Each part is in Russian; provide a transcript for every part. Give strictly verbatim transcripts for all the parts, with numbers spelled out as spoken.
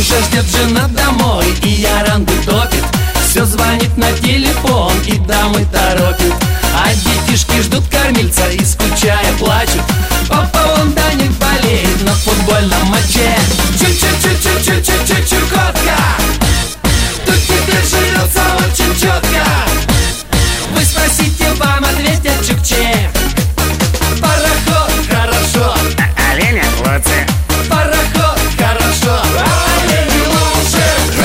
Уже ждет жена домой, и яранду топит. Все звонит на телефон, и дамы торопит. А детишки ждут кормильца и, скучая, плачут. Папа вон до них болеет на футбольном матче. Чу-чу-чу-чу-чу-чу-чу-чукотка, тут теперь живется очень четко. Вы спросите, вам ответят чукче. Пароход хорошо, а оленя лучше. Пароход хорошо, а олени лучше.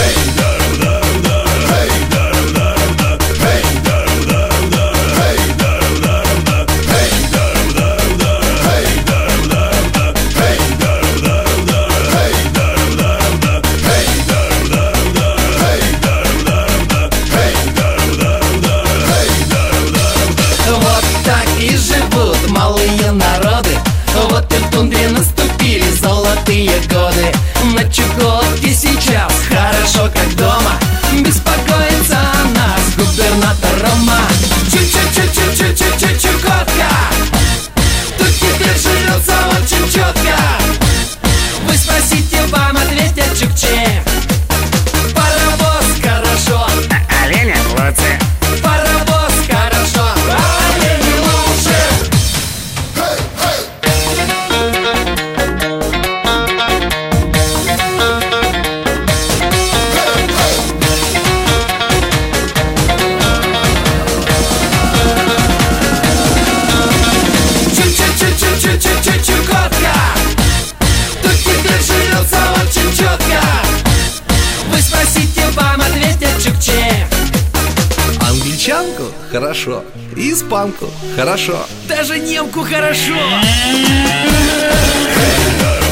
Вот так и живут малые народы. Вот и в тундре наступили золотые годы. На Чукотке сейчас хорошо, как дома. Беспокоится о нас губернатор Рома. Чу-чу-чу-чу-чу-чу-чукотка, тут теперь живется очень четко. Вы спросите, вам ответят чукче. Паровоз хорошо, А оленя лучше. паровоз хорошо, а олени лучше. Чу-чу-чу-чу-чу-чу-чукотка, тут теперь живется очень четко. Вы спросите, вам ответят чукче. Англичанку хорошо, и испанку хорошо, Даже немку хорошо. Hey,